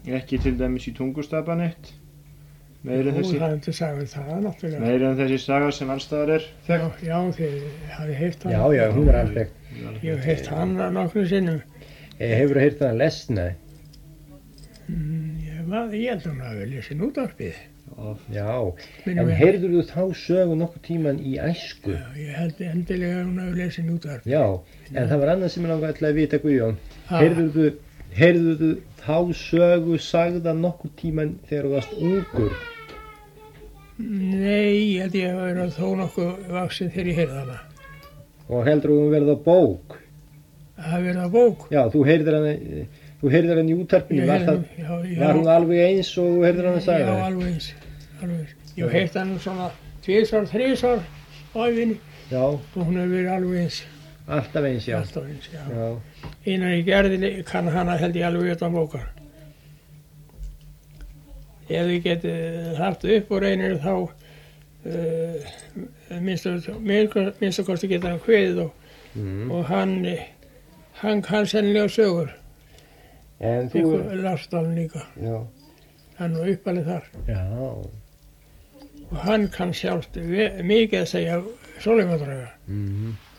Ekki til dæmis í Tungustapan eitt. Meira en það er til sagði það náttúrulega. Meira en þessi saga sem allstaðar þekkt. Já, þið hafið heyrt hann. Já, hún alveg. Ég hef heyrt hann nokkru sinnum. Hefur þú heyrt hann lesna? Ég held hún hafi lesin útvarpið. Já, en heyrður þú þá sögu nokkur tíman í æsku? Já, ég held endilega hún hafi lesin útvarpið. Já, en það var annað sem ég langaði að vita, Guðjón. Heyrður þú þá sögu sagða nokkur tíman þegar þú varst ungur? Nei, ég held ég hafi verið þó nokkuð vaxið þegar ég heyrði hana. Og heldur þú verið á bók? Það hafi verið á bók? Já, þú heyrðir hann í útvarpinu, var hún alveg eins og þú heyrðir hann að sagða? Já, alveg eins. Ég hef heyrt hann svona 2, 3 á ævinni. Já. Og hún hefur verið alveg eins. Alltaf eins, já. Alltaf eins, já. Einar í gerðinni kann hana held ég alveg utan bókar. Ef þið getið haft upp og reynir þá minnst að kosti geta hann kveðið og hann kann sennilega sögur. En þú... Larsdalinn líka. Já. Hann var uppalinn þar. Já. Og hann kann sjálft mikið að segja Sóleyjardrauga.